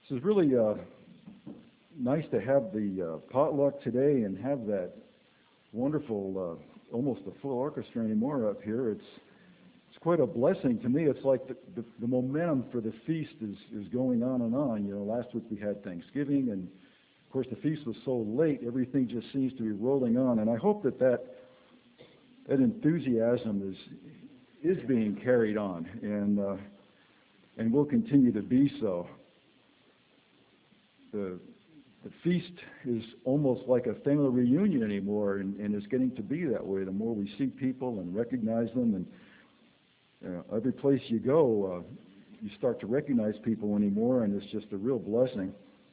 This is really nice to have the potluck today and have that wonderful, almost a full orchestra anymore up here. It's quite a blessing to me. It's like the momentum for the feast is going on and on. You know, last week we had Thanksgiving, and of course the feast was so late, everything just seems to be rolling on. And I hope that enthusiasm is being carried on, and will continue to be so. The feast is almost like a family reunion anymore, and it's getting to be that way. The more we see people and recognize them, and every place you go, you start to recognize people anymore, and it's just a real blessing.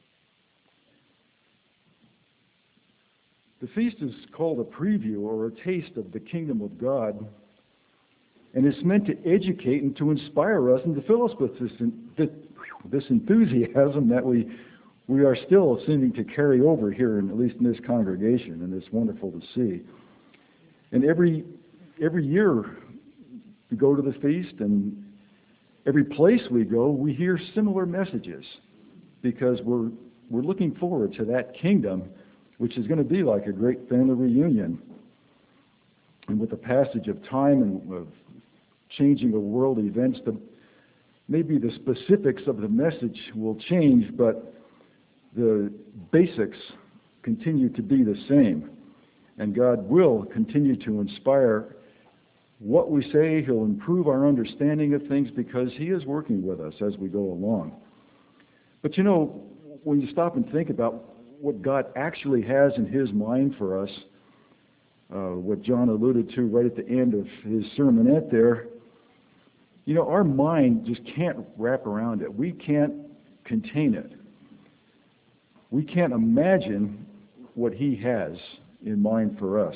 The feast is called a preview or a taste of the kingdom of God, and it's meant to educate and to inspire us and to fill us with this enthusiasm that we are still seeming to carry over here, at least in this congregation, and it's wonderful to see. And every year we go to the feast, and every place we go, we hear similar messages, because we're looking forward to that kingdom, which is going to be like a great family reunion. And with the passage of time and of changing of world events, maybe the specifics of the message will change, but the basics continue to be the same. And God will continue to inspire what we say. He'll improve our understanding of things because He is working with us as we go along. But you know, when you stop and think about what God actually has in His mind for us, what John alluded to right at the end of his sermonette there, you know, our mind just can't wrap around it. We can't contain it. We can't imagine what He has in mind for us.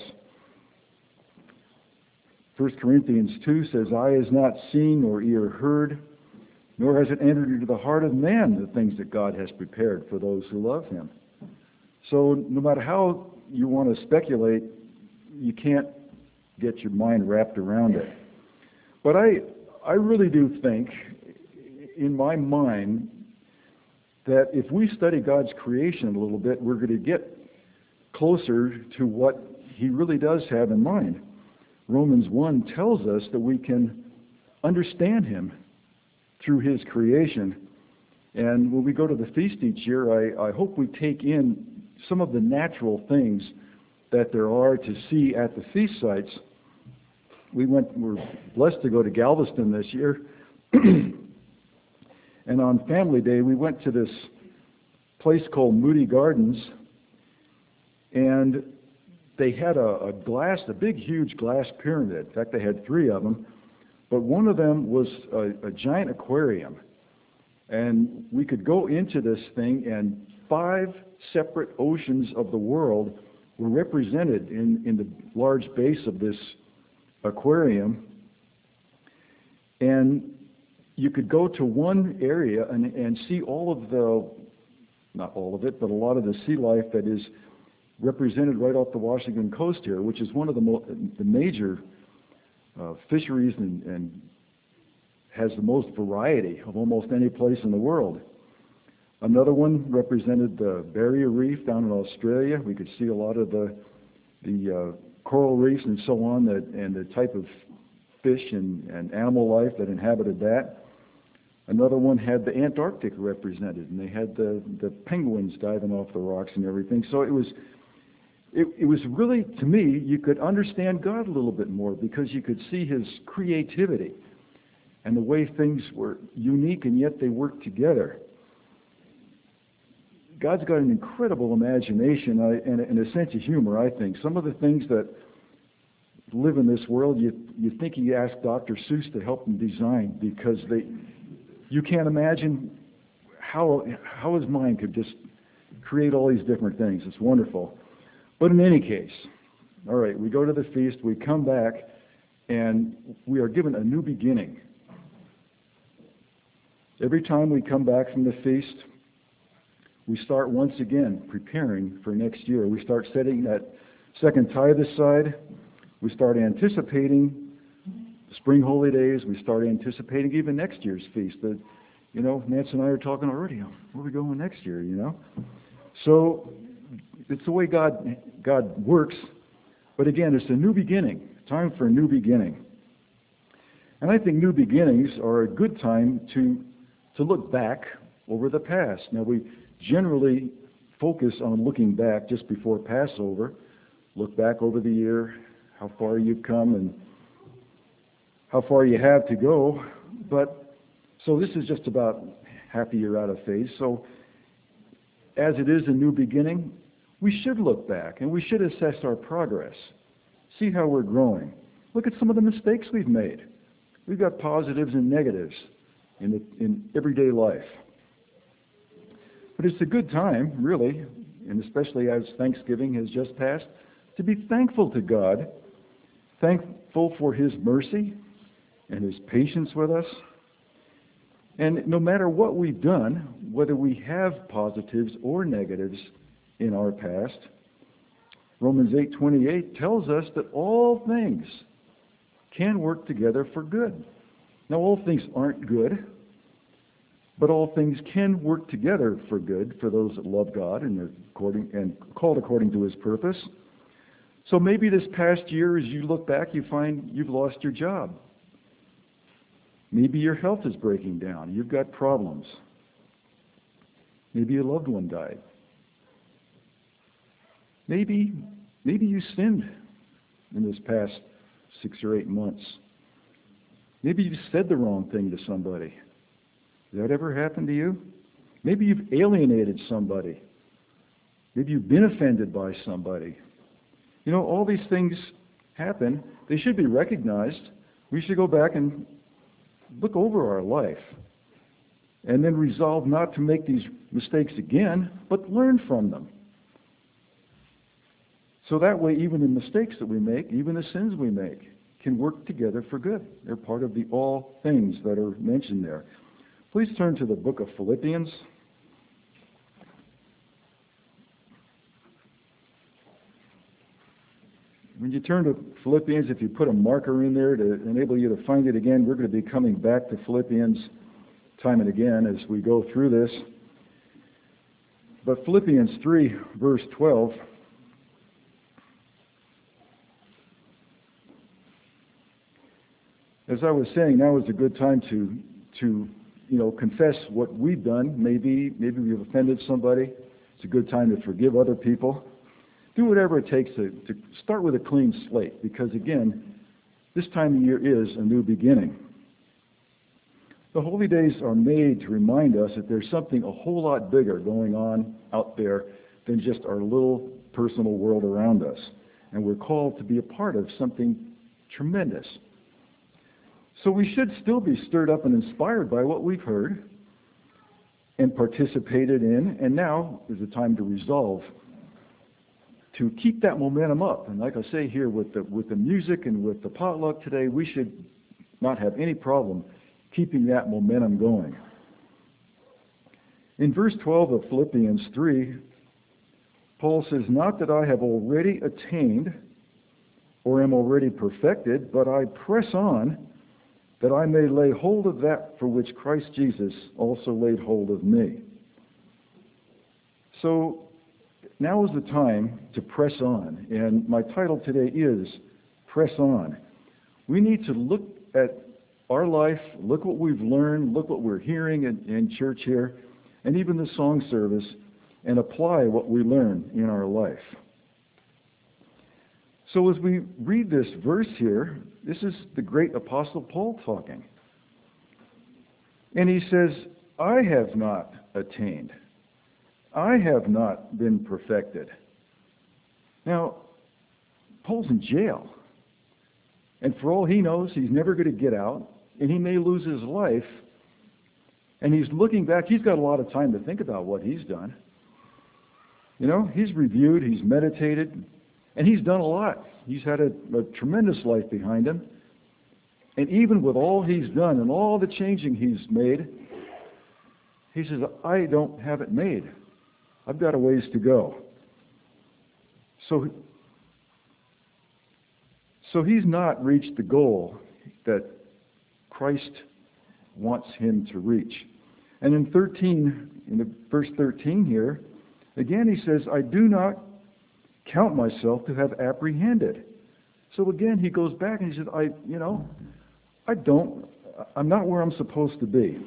1 Corinthians 2 says, "Eye has not seen nor ear heard, nor has it entered into the heart of man the things that God has prepared for those who love Him." So no matter how you want to speculate, you can't get your mind wrapped around it. But I really do think, in my mind, that if we study God's creation a little bit, we're going to get closer to what He really does have in mind. Romans 1 tells us that we can understand Him through His creation. And when we go to the feast each year, I hope we take in some of the natural things that there are to see at the feast sites. We're blessed to go to Galveston this year. And on Family Day, we went to this place called Moody Gardens, and they had a big, huge glass pyramid. In fact, they had 3 of them, but one of them was a giant aquarium. And we could go into this thing, and 5 separate oceans of the world were represented in the large base of this aquarium. And you could go to one area and see all of not all of it, but a lot of the sea life that is represented right off the Washington coast here, which is one of the major fisheries and has the most variety of almost any place in the world. Another one represented the Barrier Reef down in Australia. We could see a lot of the coral reefs and so on, and the type of fish and animal life that inhabited that. Another one had the Antarctic represented, and they had the penguins diving off the rocks and everything. So it was really, to me, you could understand God a little bit more because you could see His creativity and the way things were unique and yet they worked together. God's got an incredible imagination and a sense of humor, I think. Some of the things that live in this world, you think He asked Dr. Seuss to help them design, because you can't imagine how His mind could just create all these different things. It's wonderful. But in any case, all right, we go to the feast, we come back, and we are given a new beginning. Every time we come back from the feast, we start once again preparing for next year. We start setting that second tithe aside. We start anticipating spring holy days. We start anticipating even next year's feast. Nancy and I are talking already. Where are we going next year, So it's the way God works. But again, it's a new beginning. Time for a new beginning. And I think new beginnings are a good time to look back over the past. Now, we generally focus on looking back just before Passover. Look back over the year, how far you've come and how far you have to go. So this is just about half a year out of phase. So as it is a new beginning, we should look back and we should assess our progress. See how we're growing. Look at some of the mistakes we've made. We've got positives and negatives in everyday life. But it's a good time, really, and especially as Thanksgiving has just passed, to be thankful to God, thankful for His mercy and His patience with us. And no matter what we've done, whether we have positives or negatives in our past, Romans 8:28 tells us that all things can work together for good. Now, all things aren't good, but all things can work together for good for those that love God and are called according to His purpose. So maybe this past year, as you look back, you find you've lost your job. Maybe your health is breaking down. You've got problems. Maybe a loved one died. Maybe you sinned in this past 6 or 8 months. Maybe you said the wrong thing to somebody. Did that ever happen to you? Maybe you've alienated somebody. Maybe you've been offended by somebody. All these things happen. They should be recognized. We should go back and look over our life and then resolve not to make these mistakes again, but learn from them. So that way, even the mistakes that we make, even the sins we make, can work together for good. They're part of the all things that are mentioned there. Please turn to the book of Philippians. When you turn to Philippians, if you put a marker in there to enable you to find it again, we're going to be coming back to Philippians time and again as we go through this. But Philippians 3, verse 12, as I was saying, now is a good time to confess what we've done. Maybe we've offended somebody. It's a good time to forgive other people. Do whatever it takes to start with a clean slate, because again, this time of year is a new beginning. The holy days are made to remind us that there's something a whole lot bigger going on out there than just our little personal world around us. And we're called to be a part of something tremendous. So we should still be stirred up and inspired by what we've heard and participated in, and now is the time to resolve to keep that momentum up. And like I say here, with the music and with the potluck today, we should not have any problem keeping that momentum going. In verse 12 of Philippians 3, Paul says, "Not that I have already attained or am already perfected, but I press on that I may lay hold of that for which Christ Jesus also laid hold of me." So now is the time to press on, and my title today is Press On. We need to look at our life, look what we've learned, look what we're hearing in church here, and even the song service, and apply what we learn in our life. So as we read this verse here, this is the great Apostle Paul talking. And he says, I have not attained. I have not been perfected. Now, Paul's in jail. And for all he knows, he's never going to get out, and he may lose his life. And he's looking back. He's got a lot of time to think about what he's done. He's reviewed, he's meditated, and he's done a lot. He's had a tremendous life behind him. And even with all he's done and all the changing he's made, he says, I don't have it made. I've got a ways to go. So he's not reached the goal that Christ wants him to reach. And in the verse 13 here, again he says, I do not count myself to have apprehended. So again he goes back and he says, I'm not where I'm supposed to be.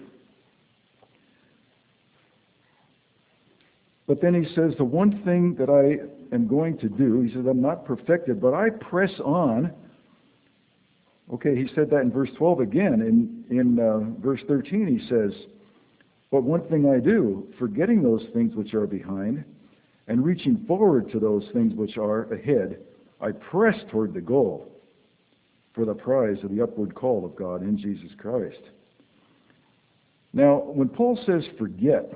But then he says, the one thing that I am going to do, he says, I'm not perfected, but I press on. Okay, he said that in verse 12 again. In verse 13 he says, but one thing I do, forgetting those things which are behind, and reaching forward to those things which are ahead, I press toward the goal for the prize of the upward call of God in Jesus Christ. Now, when Paul says forget,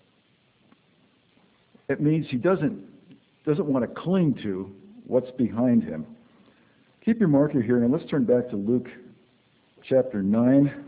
it means he doesn't want to cling to what's behind him. Keep your marker here, and let's turn back to Luke chapter 9.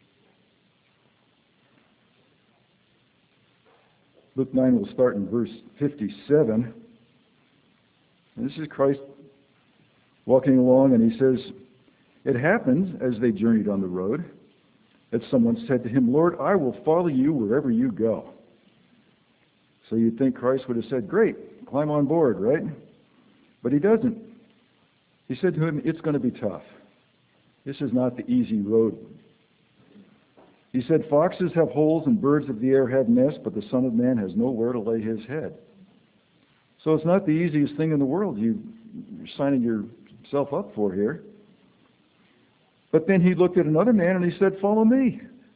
Luke 9 will start in verse 57. And this is Christ walking along, and he says, it happened as they journeyed on the road that someone said to him, Lord, I will follow you wherever you go. So you'd think Christ would have said, great, climb on board, right? But he doesn't. He said to him, it's going to be tough. This is not the easy road. He said, foxes have holes and birds of the air have nests, but the Son of Man has nowhere to lay his head. So it's not the easiest thing in the world you're signing yourself up for here. But then he looked at another man and he said, follow me.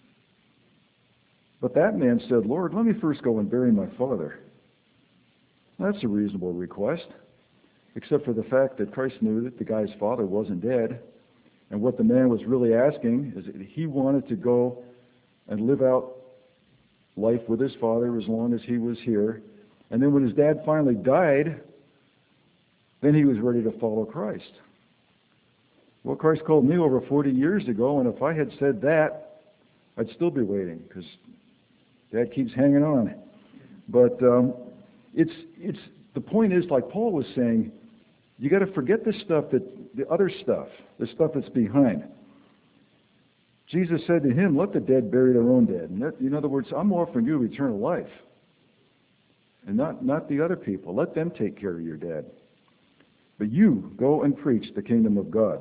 But that man said, Lord, let me first go and bury my father. That's a reasonable request, except for the fact that Christ knew that the guy's father wasn't dead. And what the man was really asking is that he wanted to go and live out life with his father as long as he was here. And then when his dad finally died, then he was ready to follow Christ. Well, Christ called me over 40 years ago, and if I had said that, I'd still be waiting, because Dad keeps hanging on. But it's the point is, like Paul was saying, you got to forget the other stuff, the stuff that's behind. Jesus said to him, let the dead bury their own dead. And in other words, I'm offering you eternal life, and not the other people. Let them take care of your dead. But you go and preach the kingdom of God.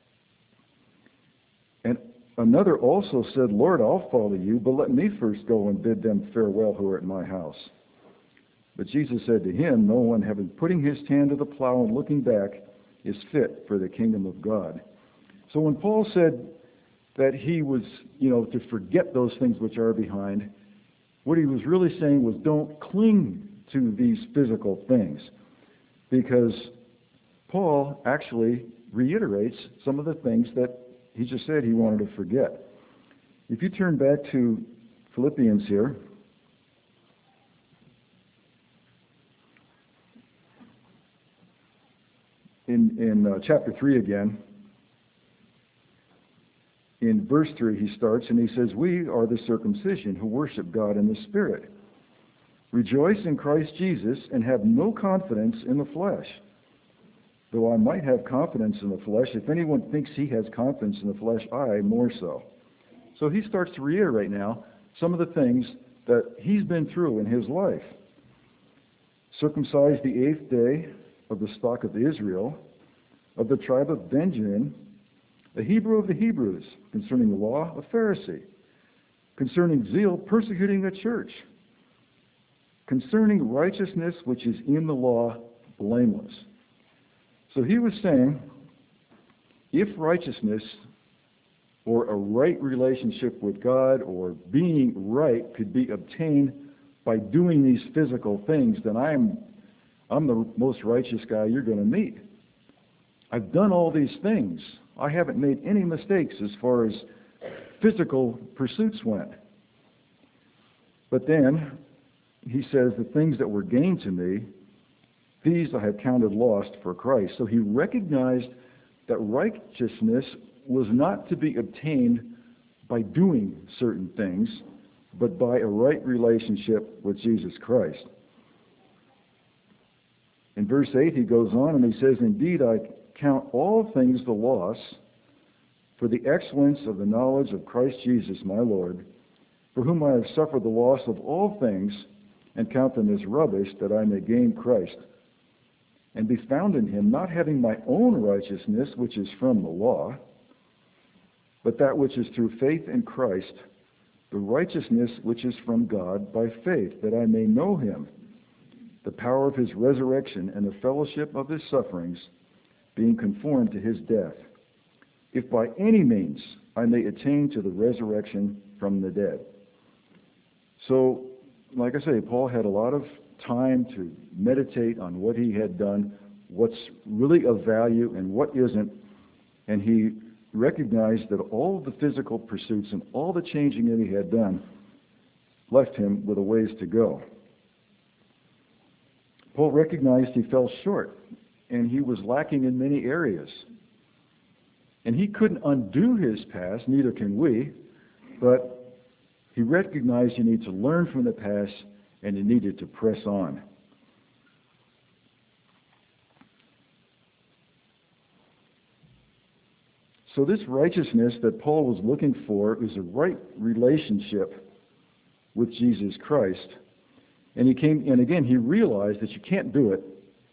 And another also said, Lord, I'll follow you, but let me first go and bid them farewell who are at my house. But Jesus said to him, no one having putting his hand to the plow and looking back is fit for the kingdom of God. So when Paul said that he was, to forget those things which are behind, what he was really saying was don't cling to these physical things, because Paul actually reiterates some of the things that he just said he wanted to forget. If you turn back to Philippians here, in chapter 3 again, in verse 3 he starts and he says, we are the circumcision who worship God in the Spirit. Rejoice in Christ Jesus and have no confidence in the flesh. Though I might have confidence in the flesh, if anyone thinks he has confidence in the flesh, I more so. So he starts to reiterate now some of the things that he's been through in his life. Circumcised the 8th day, of the stock of Israel, of the tribe of Benjamin, a Hebrew of the Hebrews, concerning the law, a Pharisee, concerning zeal, persecuting the church, concerning righteousness which is in the law, blameless. So he was saying, if righteousness or a right relationship with God or being right could be obtained by doing these physical things, then I'm the most righteous guy you're going to meet. I've done all these things. I haven't made any mistakes as far as physical pursuits went. But then he says, the things that were gained to me, these I have counted lost for Christ. So he recognized that righteousness was not to be obtained by doing certain things, but by a right relationship with Jesus Christ. In verse 8 he goes on and he says, indeed I count all things the loss for the excellence of the knowledge of Christ Jesus my Lord, for whom I have suffered the loss of all things, and count them as rubbish, that I may gain Christ, and be found in him, not having my own righteousness, which is from the law, but that which is through faith in Christ, the righteousness which is from God by faith, that I may know him, the power of his resurrection, and the fellowship of his sufferings, being conformed to his death, if by any means I may attain to the resurrection from the dead. So, like I say, Paul had a lot of time to meditate on what he had done, what's really of value and what isn't, and he recognized that all of the physical pursuits and all the changing that he had done left him with a ways to go. Paul recognized he fell short, and he was lacking in many areas. And he couldn't undo his past, neither can we, but he recognized you need to learn from the past, and you needed to press on. So this righteousness that Paul was looking for is a right relationship with Jesus Christ. And he realized that you can't do it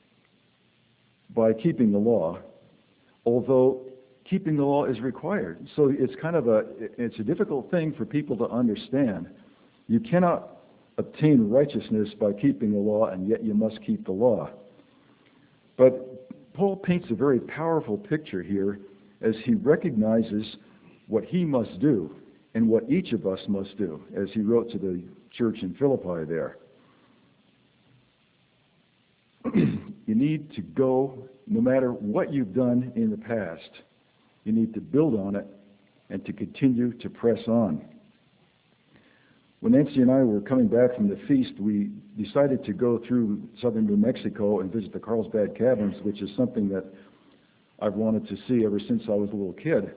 by keeping the law, although keeping the law is required. So it's a difficult thing for people to understand. You cannot obtain righteousness by keeping the law, and yet you must keep the law. But Paul paints a very powerful picture here as he recognizes what he must do and what each of us must do, as he wrote to the church in Philippi there. You need to go, no matter what you've done in the past, you need to build on it and to continue to press on. When Nancy and I were coming back from the feast, we decided to go through southern New Mexico and visit the Carlsbad Caverns, which is something that I've wanted to see ever since I was a little kid.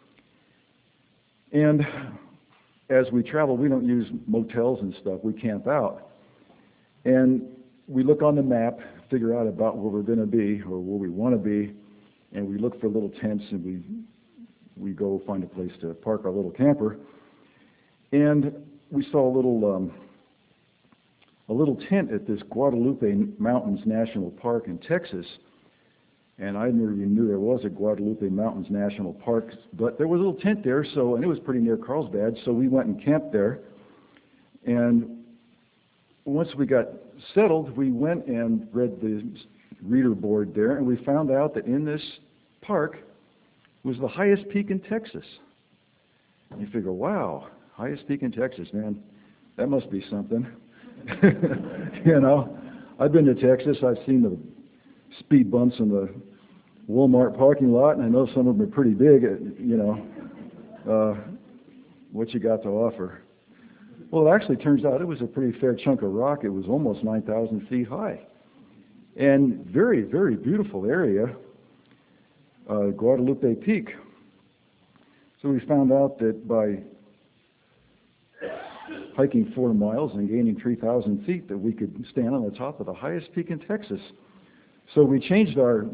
And as we travel, we don't use motels and stuff. We camp out. And we look on the map, figure out about where we're going to be or where we want to be, and we look for little tents, and we go find a place to park our little camper. And we saw a little tent at this Guadalupe Mountains National Park in Texas. And I never even knew there was a Guadalupe Mountains National Park, but there was a little tent there, and it was pretty near Carlsbad, so we went and camped there. And once we got settled, we went and read the reader board there, and we found out that in this park was the highest peak in Texas. And you figure, wow, highest peak in Texas, man, that must be something. You know, I've been to Texas. I've seen the speed bumps in the Walmart parking lot, and I know some of them are pretty big. What you got to offer? Well, it actually turns out it was a pretty fair chunk of rock. It was almost 9,000 feet high, and very, very beautiful area, Guadalupe Peak. So we found out that by hiking 4 miles and gaining 3,000 feet, that we could stand on the top of the highest peak in Texas. So we changed our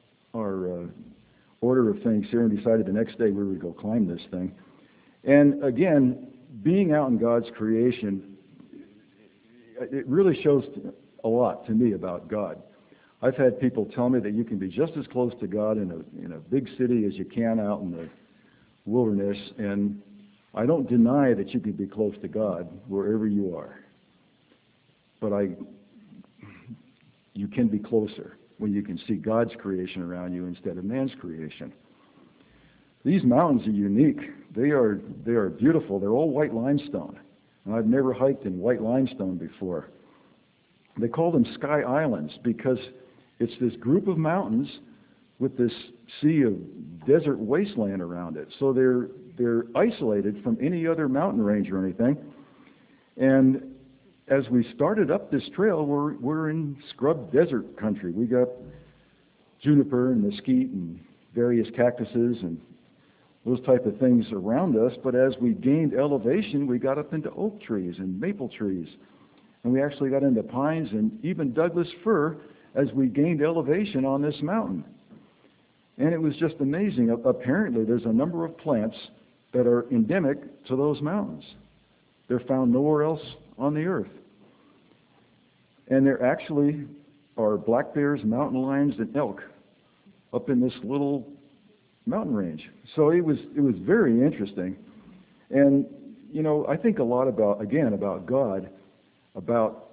order of things here and decided the next day we would go climb this thing. And again, being out in God's creation, it really shows a lot to me about God. I've had people tell me that you can be just as close to God in a big city as you can out in the wilderness, and I don't deny that you can be close to God wherever you are. But you can be closer when you can see God's creation around you instead of man's creation. These mountains are unique. They are beautiful. They're all white limestone. And I've never hiked in white limestone before. They call them Sky Islands because it's this group of mountains with this sea of desert wasteland around it. So they're isolated from any other mountain range or anything. And as we started up this trail, we're in scrub desert country. We got juniper and mesquite and various cactuses and those type of things around us. But as we gained elevation, we got up into oak trees and maple trees. And we actually got into pines and even Douglas fir as we gained elevation on this mountain. And it was just amazing. Apparently, there's a number of plants that are endemic to those mountains. They're found nowhere else on the earth. And there actually are black bears, mountain lions, and elk up in this little mountain range. So it was very interesting. And, I think a lot about God, about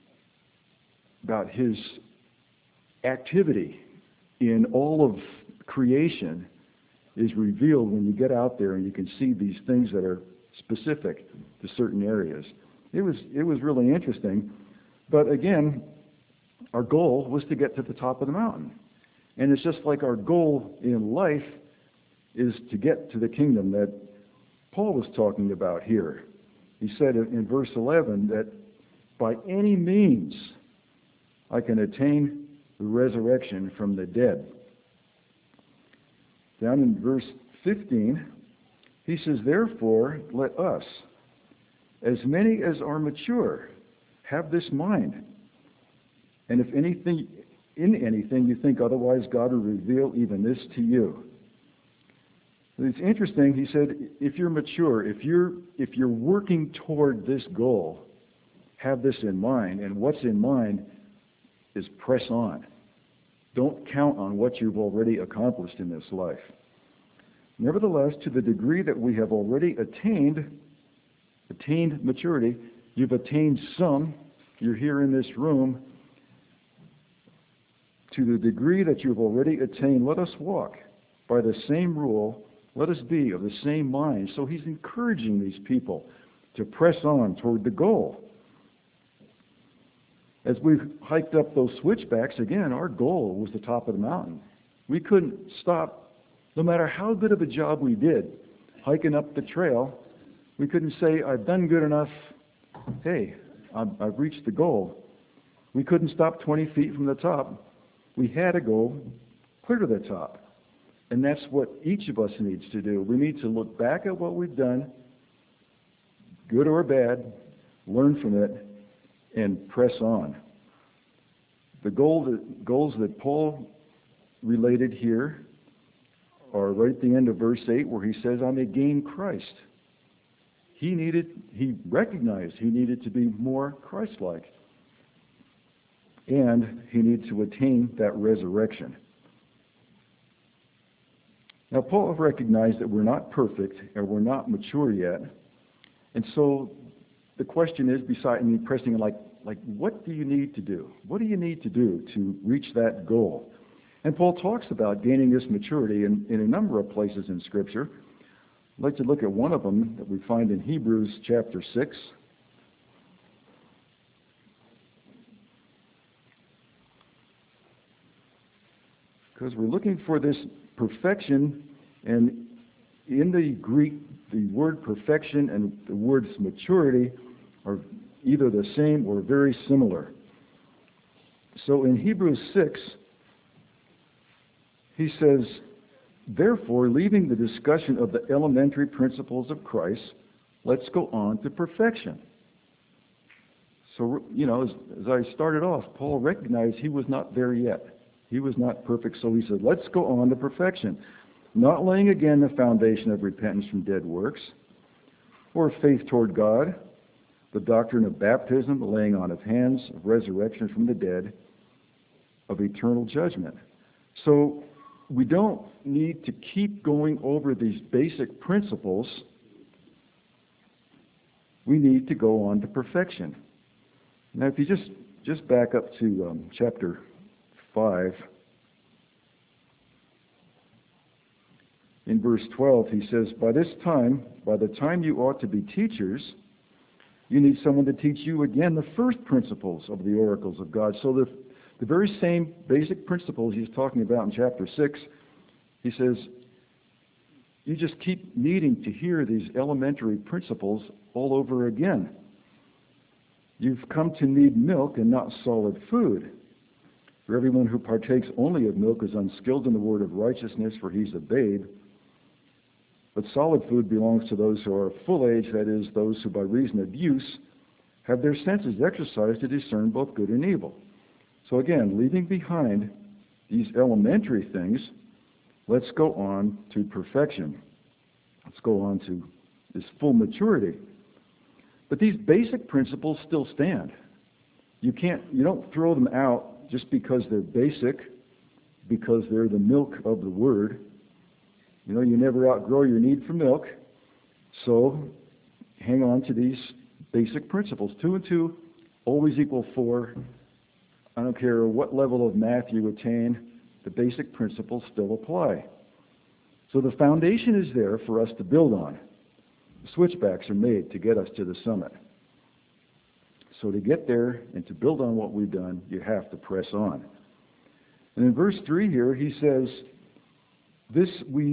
his activity in all of creation is revealed when you get out there and you can see these things that are specific to certain areas. It was really interesting. But again, our goal was to get to the top of the mountain. And it's just like our goal in life is to get to the kingdom that Paul was talking about here. He said in verse 11 that by any means I can attain the resurrection from the dead. Down in verse 15, he says, therefore, let us, as many as are mature, have this mind. And if in anything you think otherwise, God will reveal even this to you. It's interesting, he said, if you're mature, if you're working toward this goal, have this in mind. And what's in mind is press on. Don't count on what you've already accomplished in this life. Nevertheless, to the degree that we have already attained maturity, you've attained some, you're here in this room, to the degree that you've already attained, let us walk by the same rule, let us be of the same mind. So he's encouraging these people to press on toward the goal. As we've hiked up those switchbacks, again, our goal was the top of the mountain. We couldn't stop, no matter how good of a job we did hiking up the trail. We couldn't say, I've done good enough. Hey, I've reached the goal. We couldn't stop 20 feet from the top. We had to go clear to the top. And that's what each of us needs to do. We need to look back at what we've done, good or bad, learn from it, and press on. The goals that Paul related here are right at the end of verse 8 where he says, I may gain Christ. He recognized he needed to be more Christ-like. And he needed to attain that resurrection. Now, Paul recognized that we're not perfect and we're not mature yet. And so the question is, pressing like what do you need to do? What do you need to do to reach that goal? And Paul talks about gaining this maturity in a number of places in Scripture. I'd like to look at one of them that we find in Hebrews chapter 6. Because we're looking for this perfection, and in the Greek, the word perfection and the words maturity are either the same or very similar. So in Hebrews 6, he says, therefore, leaving the discussion of the elementary principles of Christ, let's go on to perfection. So, as I started off, Paul recognized he was not there yet. He was not perfect, so he said, let's go on to perfection. Not laying again the foundation of repentance from dead works, or faith toward God, the doctrine of baptism, the laying on of hands, of resurrection from the dead, of eternal judgment. So we don't need to keep going over these basic principles. We need to go on to perfection. Now, if you just back up to chapter 5, in verse 12, he says, by the time you ought to be teachers, you need someone to teach you again the first principles of the oracles of God. So the very same basic principles he's talking about in chapter 6, he says, you just keep needing to hear these elementary principles all over again. You've come to need milk and not solid food. For everyone who partakes only of milk is unskilled in the word of righteousness, for he's a babe. But solid food belongs to those who are of full age, that is, those who by reason of use have their senses exercised to discern both good and evil. So again, leaving behind these elementary things, let's go on to perfection. Let's go on to this full maturity. But these basic principles still stand. You don't throw them out just because they're basic, because they're the milk of the Word. You never outgrow your need for milk. So hang on to these basic principles. 2 and 2 always equal 4. I don't care what level of math you attain, the basic principles still apply. So the foundation is there for us to build on. The switchbacks are made to get us to the summit. So to get there and to build on what we've done, you have to press on. And in verse 3 here, he says, is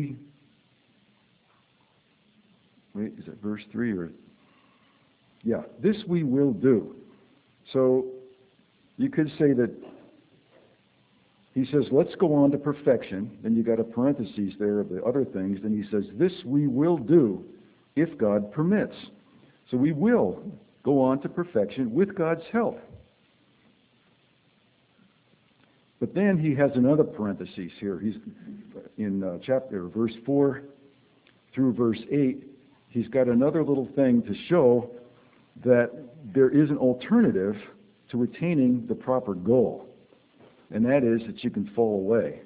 it verse 3 or? Yeah, this we will do. So you could say that he says, let's go on to perfection. Then you got a parenthesis there of the other things. Then he says, this we will do if God permits. So we will go on to perfection with God's help. But then he has another parenthesis here. He's in verse 4 through verse 8. He's got another little thing to show that there is an alternative to attaining the proper goal. And that is that you can fall away.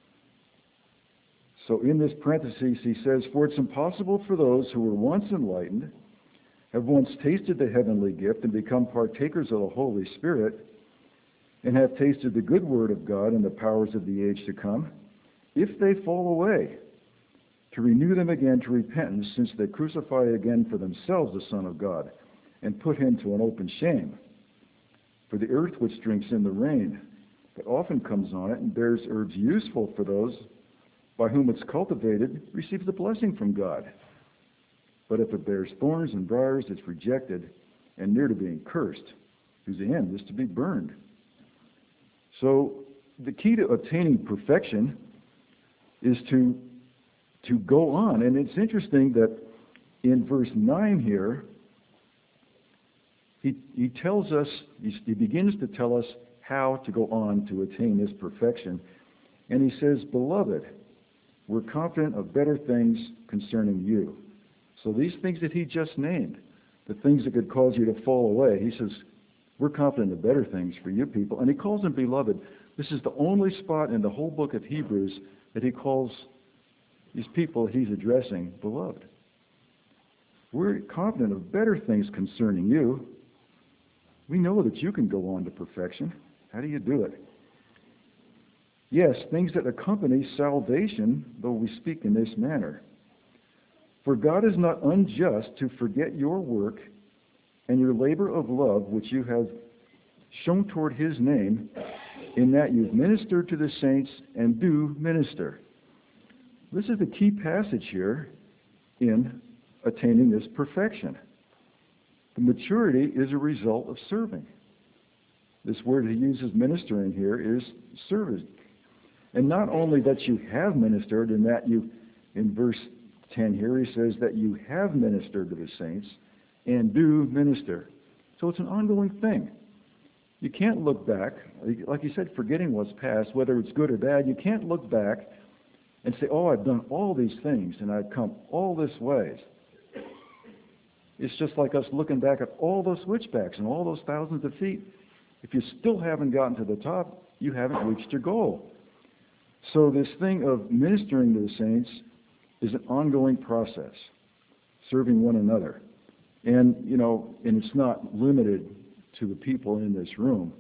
So in this parenthesis, he says, for it's impossible for those who were once enlightened, have once tasted the heavenly gift and become partakers of the Holy Spirit, and have tasted the good word of God and the powers of the age to come, if they fall away, to renew them again to repentance, since they crucify again for themselves the Son of God, and put him to an open shame. For the earth which drinks in the rain, that often comes on it, and bears herbs useful for those by whom it's cultivated, receives the blessing from God. But if it bears thorns and briars, it's rejected, and near to being cursed, whose end is to be burned. So the key to attaining perfection is to go on. And it's interesting that in verse 9 here, he tells us, he begins to tell us how to go on to attain this perfection. And he says, beloved, we're confident of better things concerning you. So these things that he just named, the things that could cause you to fall away, he says, we're confident of better things for you people. And he calls them beloved. This is the only spot in the whole book of Hebrews that he calls these people he's addressing beloved. We're confident of better things concerning you. We know that you can go on to perfection. How do you do it? Yes, things that accompany salvation, though we speak in this manner. For God is not unjust to forget your work and your labor of love, which you have shown toward his name, in that you've ministered to the saints and do minister. This is the key passage here in attaining this perfection. The maturity is a result of serving. This word he uses, ministering, here is service. And not only that you have ministered, in that you, in verse 10 here, he says that you have ministered to the saints and do minister. So it's an ongoing thing. You can't look back, like he said, forgetting what's past, whether it's good or bad. You can't look back and say, oh, I've done all these things and I've come all this way. It's just like us looking back at all those switchbacks and all those thousands of feet. If you still haven't gotten to the top, you haven't reached your goal. So this thing of ministering to the saints is an ongoing process, serving one another. And, and it's not limited to the people in this room.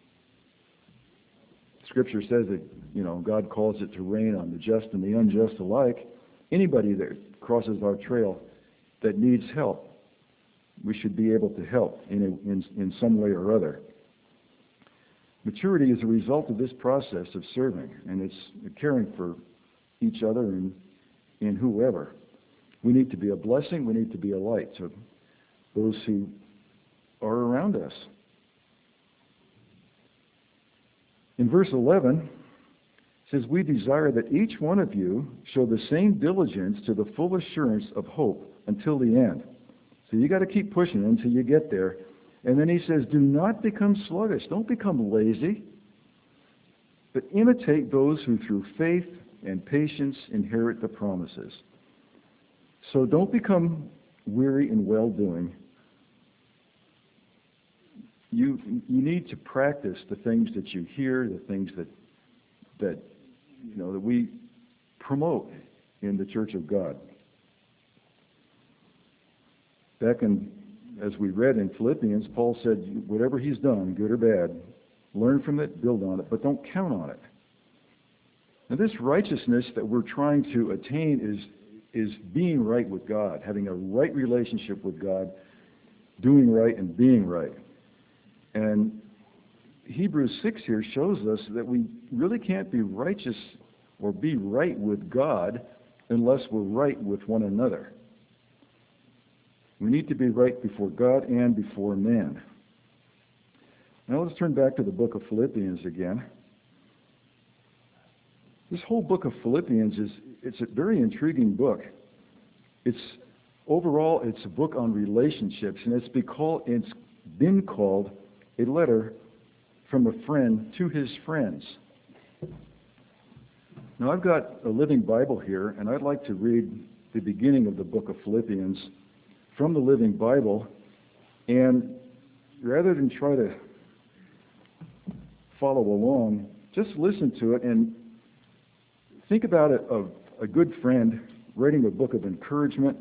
Scripture says that, God calls it to rain on the just and the unjust alike. Anybody that crosses our trail that needs help, we should be able to help in some way or other. Maturity is a result of this process of serving, and it's caring for each other and whoever. We need to be a blessing. We need to be a light to those who are around us. In verse 11, it says, we desire that each one of you show the same diligence to the full assurance of hope until the end. So you got to keep pushing until you get there. And then he says, do not become sluggish. Don't become lazy, but imitate those who through faith and patience inherit the promises. So don't become weary in well-doing. you need to practice the things that you hear, the things that we promote in the Church of God. As we read in Philippians, Paul said, whatever he's done, good or bad, learn from it, build on it, but don't count on it. Now, this righteousness that we're trying to attain is being right with God, having a right relationship with God, doing right and being right. And Hebrews 6 here shows us that we really can't be righteous or be right with God unless we're right with one another. We need to be right before God and before man. Now let's turn back to the book of Philippians again. This whole book of Philippians it's a very intriguing book. Overall, it's a book on relationships, and it's been called a letter from a friend to his friends. Now, I've got a Living Bible here, and I'd like to read the beginning of the book of Philippians from the Living Bible, and rather than try to follow along, just listen to it and think about it of a good friend writing a book of encouragement.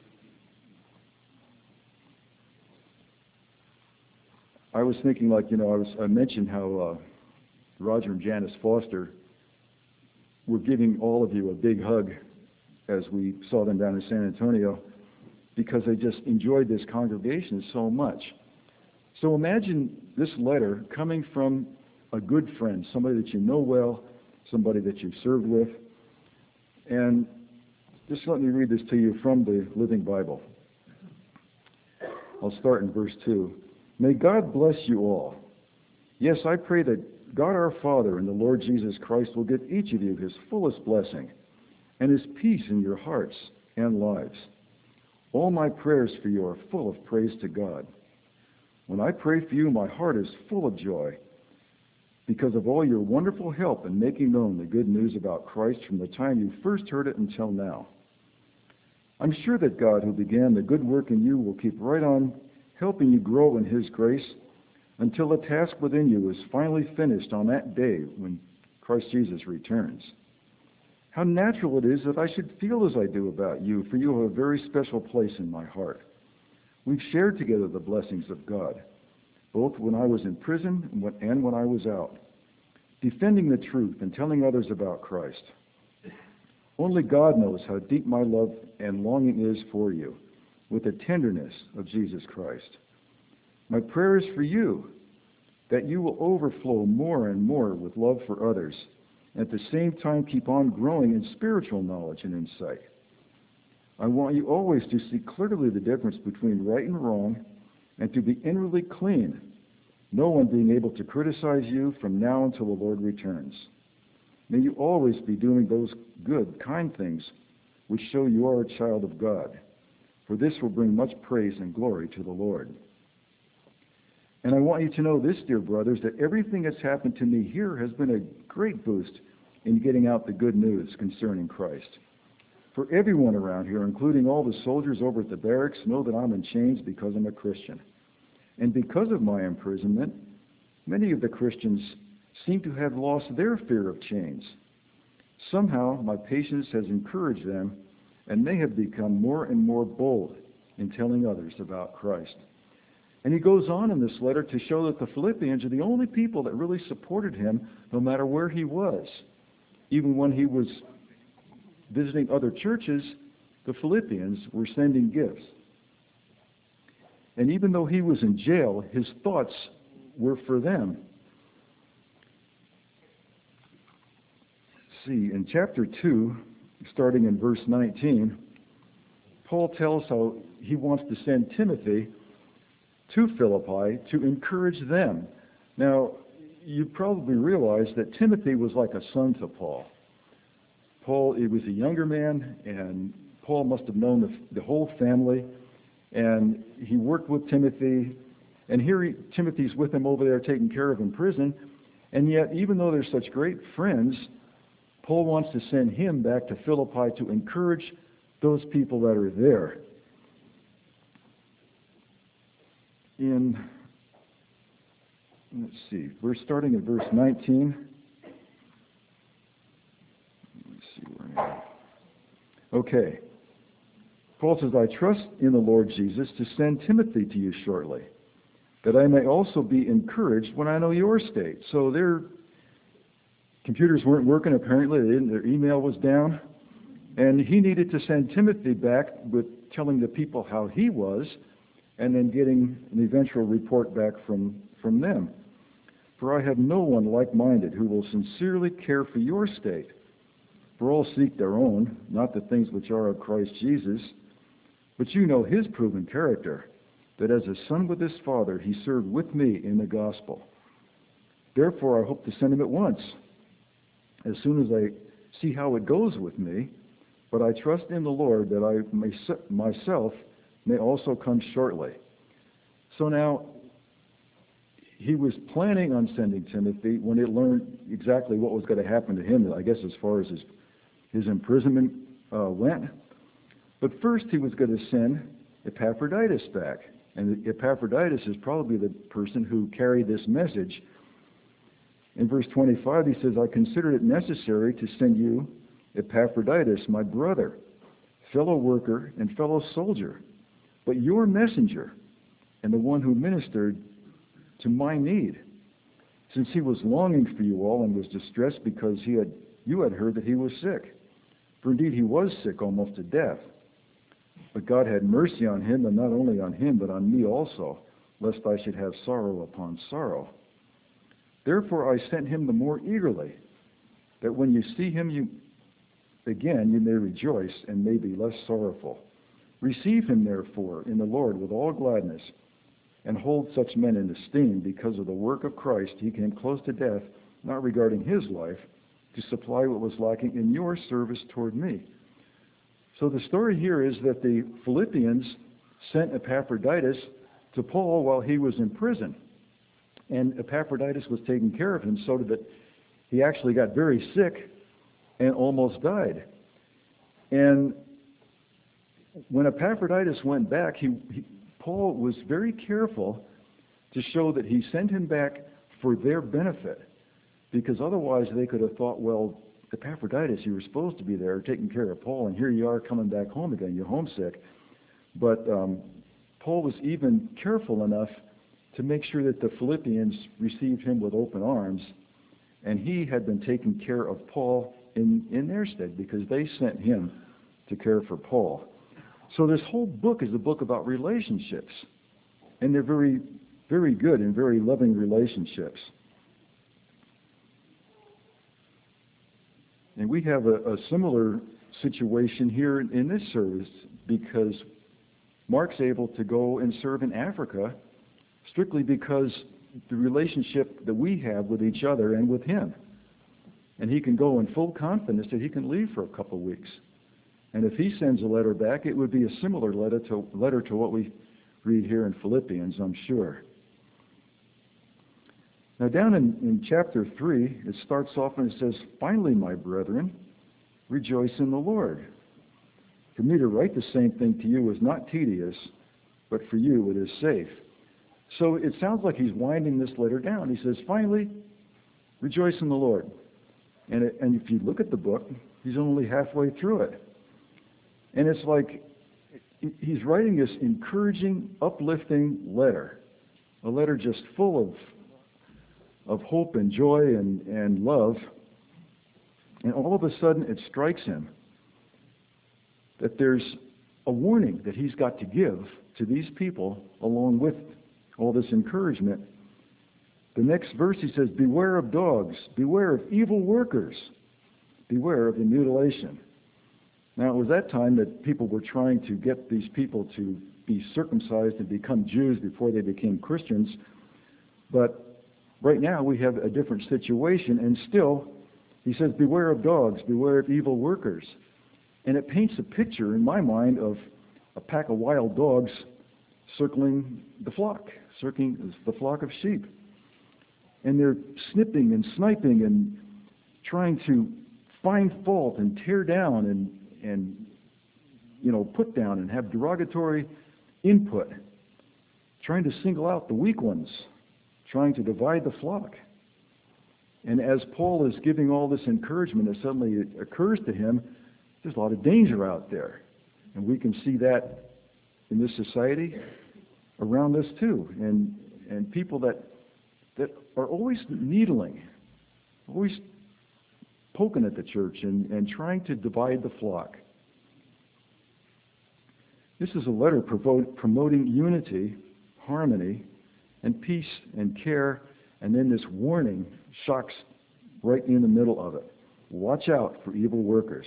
I was thinking, I mentioned how Roger and Janice Foster were giving all of you a big hug as we saw them down in San Antonio because they just enjoyed this congregation so much. So imagine this letter coming from a good friend, somebody that you know well, somebody that you've served with. And just let me read this to you from the Living Bible. I'll start in verse 2. May God bless you all. Yes, I pray that God our Father and the Lord Jesus Christ will give each of you his fullest blessing and his peace in your hearts and lives. All my prayers for you are full of praise to God. When I pray for you, my heart is full of joy because of all your wonderful help in making known the good news about Christ from the time you first heard it until now. I'm sure that God, who began the good work in you, will keep right on helping you grow in his grace until the task within you is finally finished on that day when Christ Jesus returns. How natural it is that I should feel as I do about you, for you have a very special place in my heart. We've shared together the blessings of God, both when I was in prison and when I was out, defending the truth and telling others about Christ. Only God knows how deep my love and longing is for you, with the tenderness of Jesus Christ. My prayer is for you, that you will overflow more and more with love for others, and at the same time keep on growing in spiritual knowledge and insight. I want you always to see clearly the difference between right and wrong, and to be inwardly clean, no one being able to criticize you from now until the Lord returns. May you always be doing those good, kind things which show you are a child of God, for this will bring much praise and glory to the Lord. And I want you to know this, dear brothers, that everything that's happened to me here has been a great boost in getting out the good news concerning Christ. For everyone around here, including all the soldiers over at the barracks, know that I'm in chains because I'm a Christian. And because of my imprisonment, many of the Christians seem to have lost their fear of chains. Somehow, my patience has encouraged them, and they have become more and more bold in telling others about Christ. And he goes on in this letter to show that the Philippians are the only people that really supported him no matter where he was. Even when he was visiting other churches, the Philippians were sending gifts. And even though he was in jail, his thoughts were for them. See, in chapter 2, starting in verse 19, Paul tells how he wants to send Timothy to Philippi to encourage them. Now, you probably realize that Timothy was like a son to Paul. He was a younger man, and Paul must have known the whole family, and he worked with Timothy, and here Timothy's with him over there taking care of him in prison, and yet, even though they're such great friends, Paul wants to send him back to Philippi to encourage those people that are there. In let's see, we're starting at verse 19. Let's see where I am. Okay. Paul says, I trust in the Lord Jesus to send Timothy to you shortly, that I may also be encouraged when I know your state. So their computers weren't working apparently. Their email was down. And he needed to send Timothy back with telling the people how he was, and then getting an eventual report back from them. For I have no one like-minded who will sincerely care for your state. For all seek their own, not the things which are of Christ Jesus. But you know his proven character, that as a son with his father, he served with me in the gospel. Therefore, I hope to send him at once, as soon as I see how it goes with me. But I trust in the Lord that I myself may also come shortly. So now, he was planning on sending Timothy when he learned exactly what was going to happen to him, I guess as far as his imprisonment went. But first he was going to send Epaphroditus back. And Epaphroditus is probably the person who carried this message. In verse 25 he says, I considered it necessary to send you Epaphroditus, my brother, fellow worker and fellow soldier, but your messenger and the one who ministered to my need, since he was longing for you all and was distressed because you had heard that he was sick. For indeed he was sick almost to death. But God had mercy on him, and not only on him, but on me also, lest I should have sorrow upon sorrow. Therefore I sent him the more eagerly, that when you see him again you may rejoice and may be less sorrowful. Receive him therefore in the Lord with all gladness, and hold such men in esteem, because of the work of Christ he came close to death, not regarding his life, to supply what was lacking in your service toward me. So the story here is that the Philippians sent Epaphroditus to Paul while he was in prison. And Epaphroditus was taking care of him so that he actually got very sick and almost died. And when Epaphroditus went back, Paul was very careful to show that he sent him back for their benefit, because otherwise they could have thought, well, Epaphroditus, you were supposed to be there taking care of Paul, and here you are coming back home again. You're homesick. But Paul was even careful enough to make sure that the Philippians received him with open arms, and he had been taking care of Paul in their stead, because they sent him to care for Paul. So this whole book is a book about relationships, and they're very, very good and very loving relationships. And we have a similar situation here in this service, because Mark's able to go and serve in Africa strictly because the relationship that we have with each other and with him. And he can go in full confidence that he can leave for a couple of weeks. And if he sends a letter back, it would be a similar letter to what we read here in Philippians, I'm sure. Now down in chapter 3, it starts off and it says, finally, my brethren, rejoice in the Lord. For me to write the same thing to you is not tedious, but for you it is safe. So it sounds like he's winding this letter down. He says, finally, rejoice in the Lord. And if you look at the book, he's only halfway through it. And it's like he's writing this encouraging, uplifting letter, a letter just full of hope and joy and love. And all of a sudden it strikes him that there's a warning that he's got to give to these people along with all this encouragement. The next verse he says, beware of dogs, beware of evil workers, beware of the mutilation. Now it was that time that people were trying to get these people to be circumcised and become Jews before they became Christians. But right now we have a different situation, and still he says, beware of dogs, beware of evil workers. And it paints a picture in my mind of a pack of wild dogs circling the flock of sheep. And they're snipping and sniping and trying to find fault and tear down and put down and have derogatory input, trying to single out the weak ones. trying to divide the flock. And as Paul is giving all this encouragement, it suddenly occurs to him, there's a lot of danger out there. And we can see that in this society around us too. And people that are always needling, always poking at the church and trying to divide the flock. This is a letter promoting unity, harmony, and peace and care, and then this warning shocks right in the middle of it. Watch out for evil workers.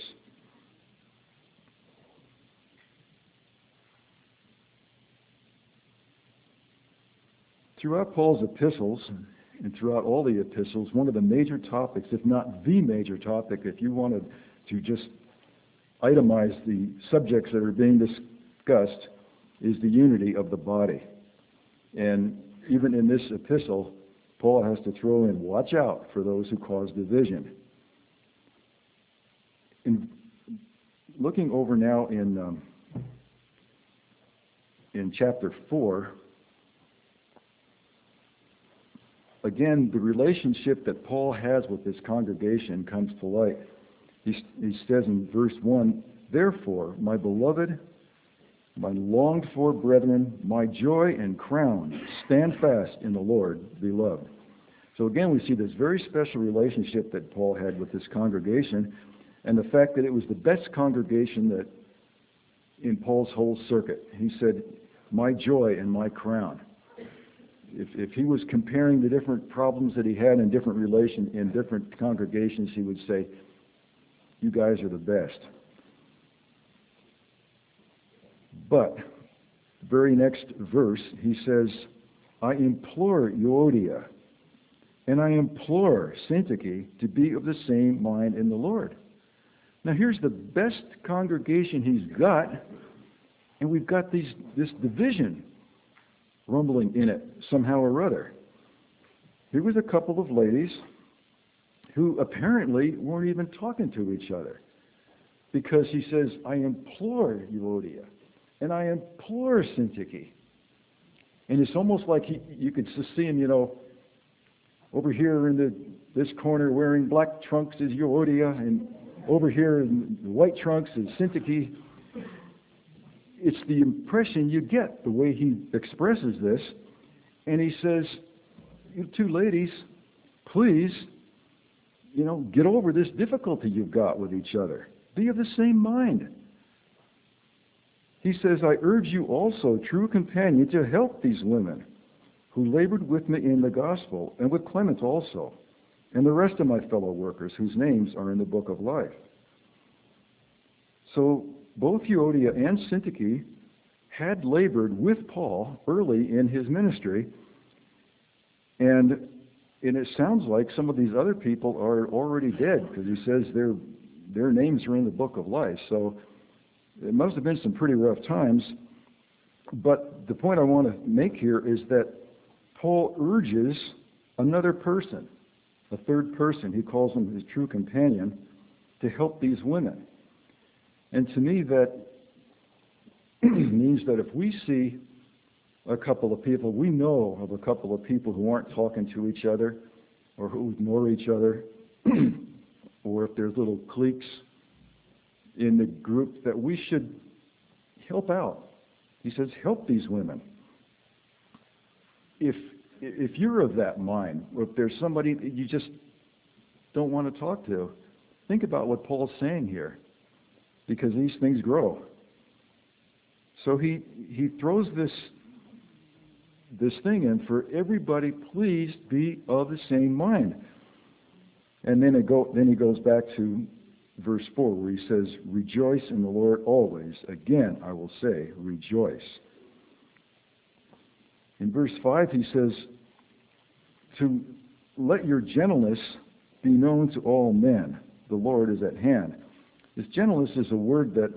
Throughout Paul's epistles, and throughout all the epistles, one of the major topics, if not the major topic, if you wanted to just itemize the subjects that are being discussed, is the unity of the body. And even in this epistle, Paul has to throw in, watch out for those who cause division. In looking over now in chapter 4, again, the relationship that Paul has with this congregation comes to light. He says in verse 1, therefore, my beloved, my longed-for brethren, my joy and crown, stand fast in the Lord, beloved. So again, we see this very special relationship that Paul had with this congregation, and the fact that it was the best congregation that in Paul's whole circuit. He said, my joy and my crown. If he was comparing the different problems that he had in different congregations, he would say, you guys are the best. But the very next verse, he says, I implore Euodia and I implore Syntyche to be of the same mind in the Lord. Now here's the best congregation he's got, and we've got this division rumbling in it somehow or other. Here was a couple of ladies who apparently weren't even talking to each other, because he says, I implore Euodia and I implore Syntyche. And it's almost like you could just see him, over here in this corner wearing black trunks is Euodia, and over here in white trunks is Syntyche. It's the impression you get the way he expresses this. And he says, you two ladies, please, get over this difficulty you've got with each other. Be of the same mind. He says, I urge you also, true companion, to help these women who labored with me in the gospel, and with Clement also, and the rest of my fellow workers whose names are in the book of life. So both Euodia and Syntyche had labored with Paul early in his ministry, and it sounds like some of these other people are already dead, because he says their names are in the book of life. So it must have been some pretty rough times. But the point I want to make here is that Paul urges another person, a third person, he calls him his true companion, to help these women. And to me that means that if we see a couple of people, we know of a couple of people who aren't talking to each other, or who ignore each other, or if there's little cliques in the group, that we should help out. He says, help these women. If you're of that mind, or if there's somebody that you just don't want to talk to, think about what Paul's saying here, because these things grow. So he throws this thing in for everybody, please be of the same mind. And then he goes back to verse 4, where he says, rejoice in the Lord always. Again, I will say, rejoice. In verse 5, he says, to let your gentleness be known to all men. The Lord is at hand. This gentleness is a word that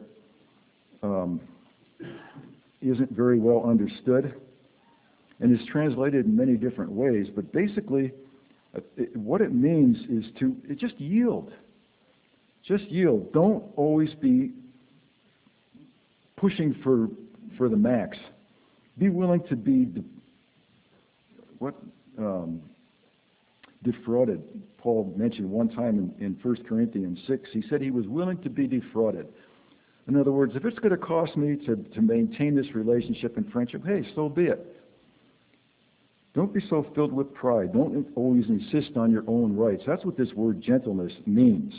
isn't very well understood and is translated in many different ways. But basically, what it means is to just yield. Just yield. Don't always be pushing for the max. Be willing to be defrauded. Paul mentioned one time in 1 Corinthians 6, he said he was willing to be defrauded. In other words, if it's going to cost me to maintain this relationship and friendship, hey, so be it. Don't be so filled with pride. Don't always insist on your own rights. That's what this word gentleness means.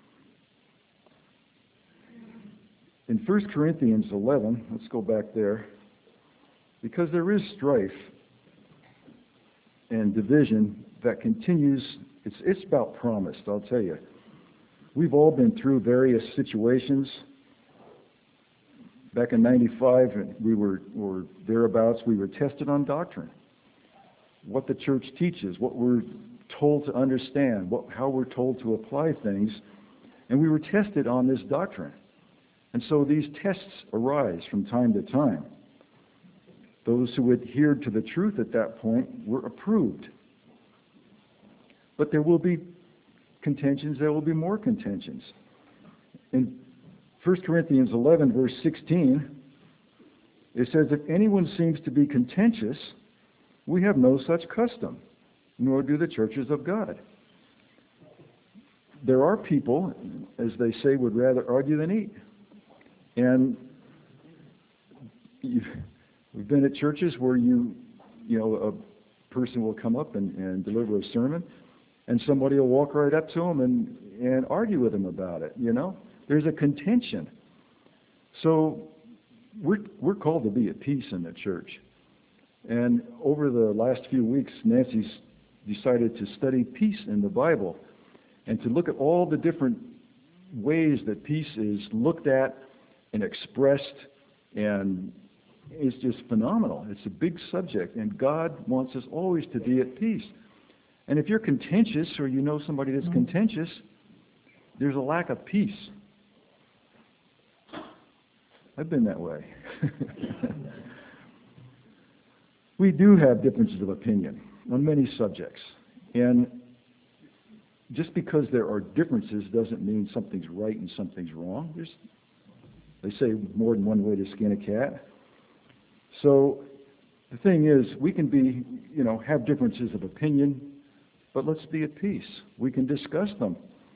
In 1 Corinthians 11, let's go back there, because there is strife and division that continues. It's about promise, I'll tell you. We've all been through various situations. Back in 95, we were, or thereabouts, we were tested on doctrine. What the church teaches, what we're told to understand, how we're told to apply things, and we were tested on this doctrine. And so these tests arise from time to time. Those who adhered to the truth at that point were approved. But there will be contentions, there will be more contentions. In 1 Corinthians 11, verse 16, it says, if anyone seems to be contentious, we have no such custom, nor do the churches of God. There are people, as they say, would rather argue than eat. And we've been at churches where a person will come up and deliver a sermon, and somebody will walk right up to them and argue with them about it, There's a contention. So we're called to be at peace in the church. And over the last few weeks, Nancy's decided to study peace in the Bible and to look at all the different ways that peace is looked at and expressed, and it's just phenomenal. It's a big subject, and God wants us always to be at peace. And if you're contentious, or you know somebody that's contentious, there's a lack of peace. I've been that way. We do have differences of opinion on many subjects. And just because there are differences doesn't mean something's right and something's wrong. They say more than one way to skin a cat. So the thing is, we can be, have differences of opinion, but let's be at peace. We can discuss them.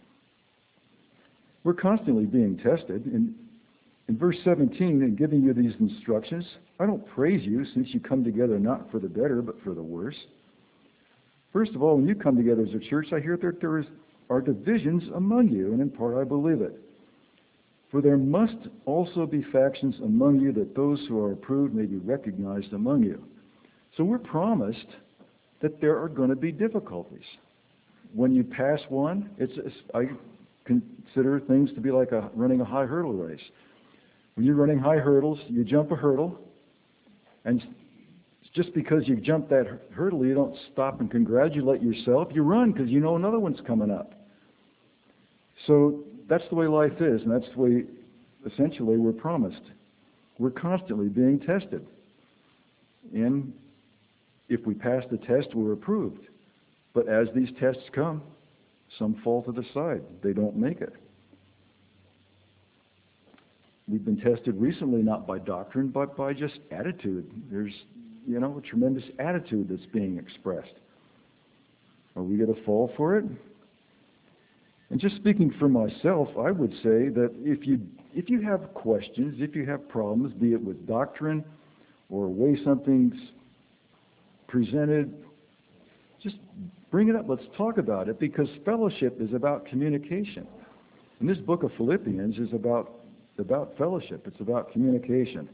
We're constantly being tested. In verse 17, in giving you these instructions, I don't praise you since you come together not for the better, but for the worse. First of all, when you come together as a church, I hear that there are divisions among you, and in part I believe it. For there must also be factions among you, that those who are approved may be recognized among you. So we're promised that there are going to be difficulties. When you pass one, I consider things to be like running a high hurdle race. When you're running high hurdles, you jump a hurdle, and just because you jump that hurdle, you don't stop and congratulate yourself. You run because you know another one's coming up. So that's the way life is, and that's the way, essentially, we're promised. We're constantly being tested. And if we pass the test, we're approved. But as these tests come, some fall to the side. They don't make it. We've been tested recently not by doctrine, but by just attitude. There's, a tremendous attitude that's being expressed. Are we going to fall for it? And just speaking for myself, I would say that if you have questions, if you have problems, be it with doctrine or the way something's presented, just bring it up. Let's talk about it, because fellowship is about communication. And this book of Philippians is about fellowship. It's about communication.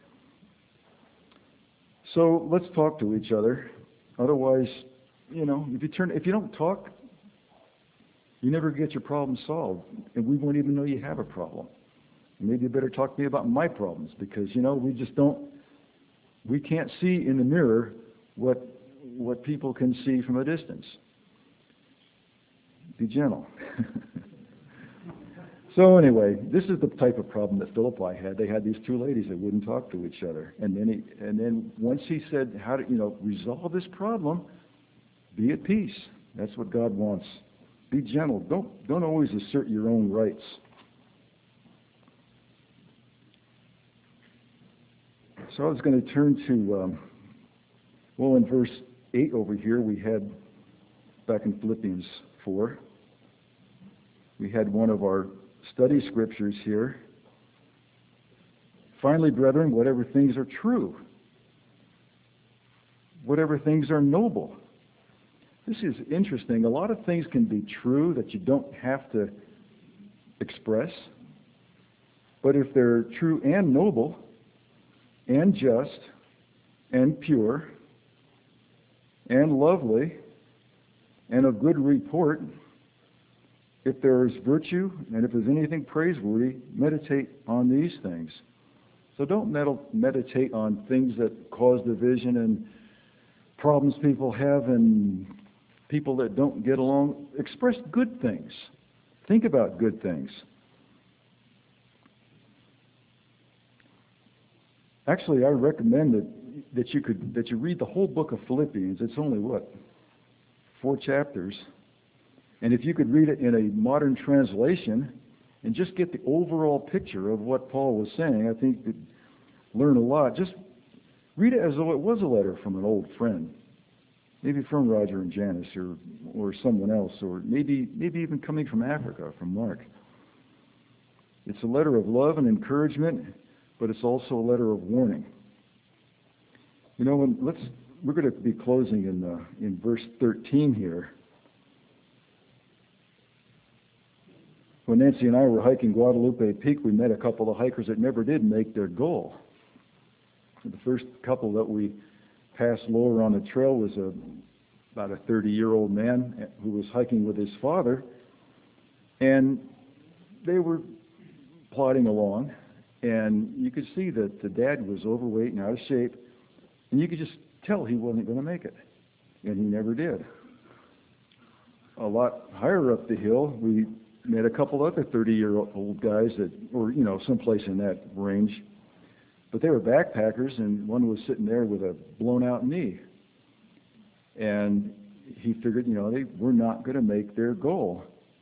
So let's talk to each other. Otherwise, if you don't talk, you never get your problem solved, and we won't even know you have a problem. Maybe you better talk to me about my problems, because we can't see in the mirror what people can see from a distance. Be gentle. So anyway, this is the type of problem that Philippi had. They had these two ladies that wouldn't talk to each other. And then once he said how to resolve this problem, be at peace. That's what God wants. Be gentle. Don't always assert your own rights. So I was going to turn to in verse 8 over here, we had, back in Philippians 4, we had one of our study scriptures here. Finally, brethren, whatever things are true, whatever things are noble. This is interesting. A lot of things can be true that you don't have to express. But if they're true and noble and just and pure and lovely and of good report, if there is virtue and if there's anything praiseworthy, meditate on these things. So don't meditate on things that cause division and problems people have and people that don't get along. Express good things. Think about good things. Actually, I recommend that you read the whole book of Philippians. It's only 4 chapters. And if you could read it in a modern translation and just get the overall picture of what Paul was saying, I think you'd learn a lot. Just read it as though it was a letter from an old friend, maybe from Roger and Janice or someone else, or maybe even coming from Africa, from Mark. It's a letter of love and encouragement, but it's also a letter of warning. You know, we're going to be closing in verse 13 here. When Nancy and I were hiking Guadalupe Peak, we met a couple of hikers that never did make their goal. The first couple that we passed lower on the trail was about a 30-year-old man who was hiking with his father, and they were plodding along, and you could see that the dad was overweight and out of shape, and you could just tell he wasn't going to make it, and he never did. A lot higher up the hill, we met a couple other 30-year-old guys that were, someplace in that range, but they were backpackers, and one was sitting there with a blown-out knee, and he figured, they were not going to make their goal.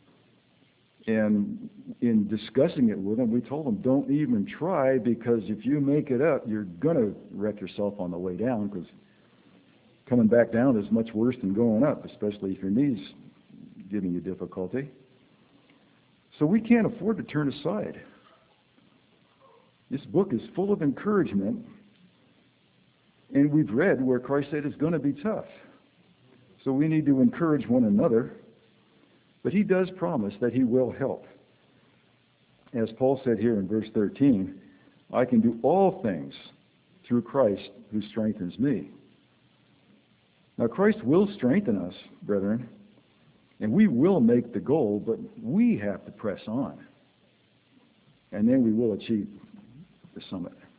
And in discussing it with him, we told him, don't even try, because if you make it up, you're going to wreck yourself on the way down, because coming back down is much worse than going up, especially if your knee's giving you difficulty. So we can't afford to turn aside. This book is full of encouragement, and we've read where Christ said it's going to be tough. So we need to encourage one another. But he does promise that he will help. As Paul said here in verse 13, I can do all things through Christ who strengthens me. Now Christ will strengthen us, brethren, and we will make the goal, but we have to press on. And then we will achieve the summit.